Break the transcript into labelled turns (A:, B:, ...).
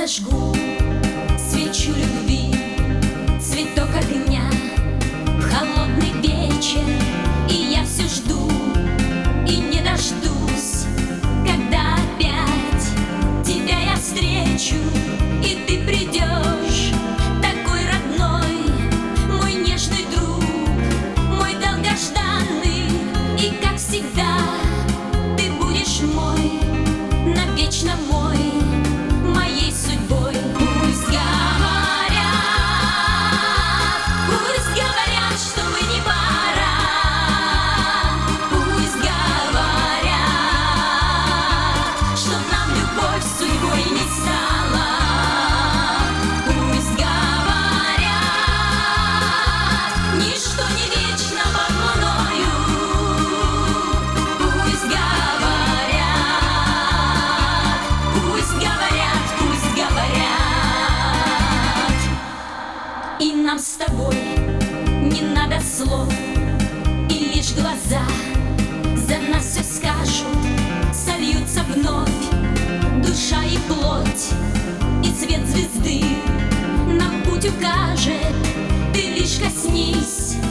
A: зажгу свечу любви, цветок огня в холодный вечер, и я все жду и не дождусь, когда опять тебя я встречу, и ты придешь, такой родной, мой нежный друг, мой долгожданный, и как всегда ты будешь мой, навечно мой, моей судьбой. Пусть говорят, что мы не пара, пусть говорят, что нам любовь судьбой не стала, пусть говорят, ничто не вечно под луною, пусть говорят, пусть говорят, пусть говорят. И нам с тобой не надо слов, и лишь глаза за нас все скажут, сольются вновь душа и плоть, и цвет звезды нам путь укажет. Ты лишь коснись